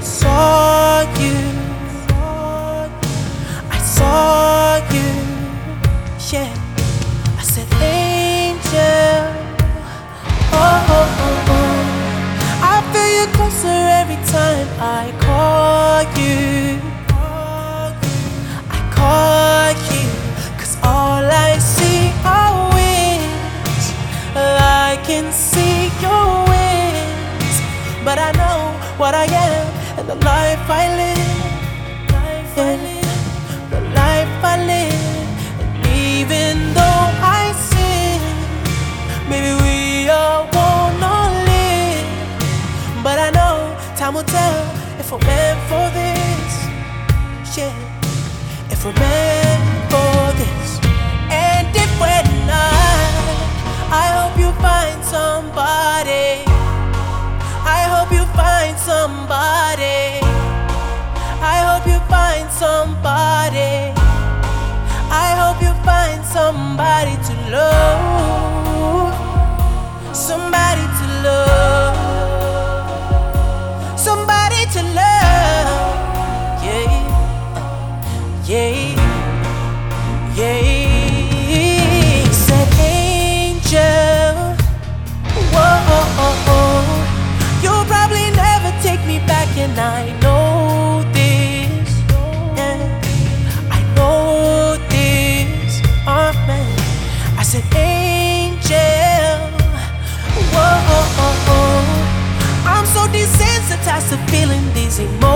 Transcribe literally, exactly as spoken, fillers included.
saw you, I saw you, yeah. I said, angel, oh, oh, oh, oh. I feel you closer every time I call you, I call you, 'cause all I see are wings. I can see your wings, but I know what I am and the life I live, yeah, the life I live. And even though I sin, maybe we all won't not live, but I know time will tell if we're meant for this, yeah, if we're meant for this. And if we're not, I hope you find somebody, I hope you find somebody, I hope you find somebody, I hope you find somebody to love, somebody to love, somebody to love, yeah, yeah, yeah. Said angel, whoa, oh, oh, oh. You'll probably never take me back, and I know this, yeah, I know this, oh man. I said angel, whoa, oh, oh, oh. I'm so desensitized to feeling these emotions.